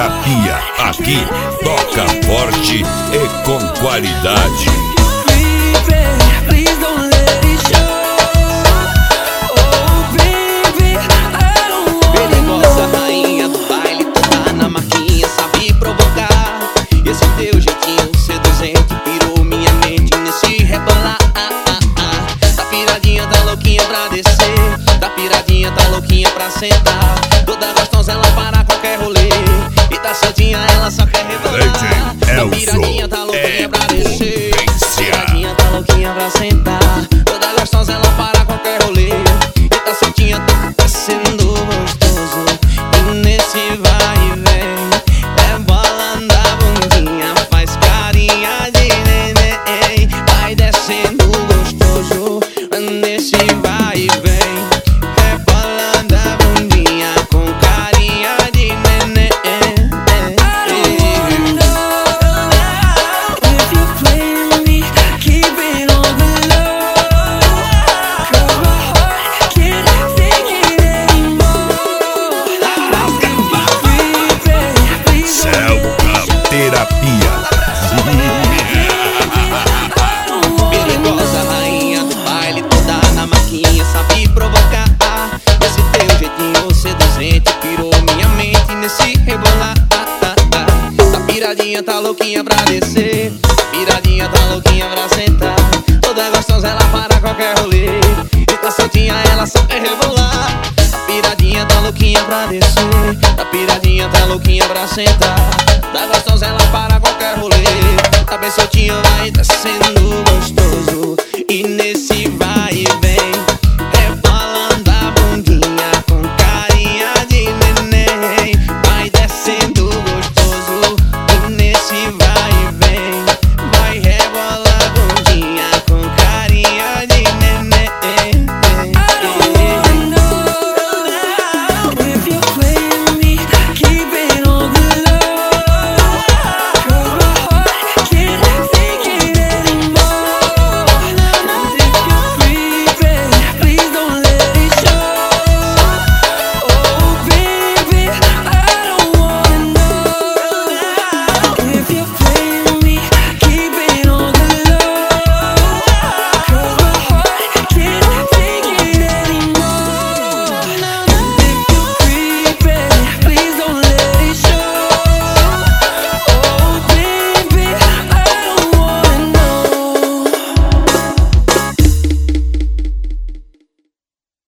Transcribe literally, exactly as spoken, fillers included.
Terapia, aqui toca forte e com qualidade. Perigosa rainha do baile, toda na marquinha, sabe provocar. Esse teu jeitinho seduzente pirou minha mente nesse rebolar. Tá piradinha, tá louquinha pra descer. Tá piradinha, tá louquinha pra sentar. Toda gostosa ela para qualquer rolê. E tá soltinha, ela só quer rebolar. Tá piradinha, tá louquinha pra descer. Tá piradinha, tá louquinha pra sentar. Toda gostosa ela para qualquer rolê. E tá soltinha, tá sendo gostoso. E nesse vai e vem, é bola da bundinha, faz carinha de neném. Vai descendo gostoso, nesse vai e vem, é bola da bundinha com carinha de neném. Terapia. Perigosa rainha do baile, toda na maquinha, sabe provocar. Esse teu jeitinho seduzente pirou minha mente nesse rebolar. Tá piradinha, tá louquinha pra descer. Tá piradinha, tá louquinha pra sentar. Toda gostosa ela para qualquer rolê. E tá soltinha, ela só quer rebolar. Tá piradinha, tá louquinha pra descer. Tá piradinha, tá louquinha pra sentar.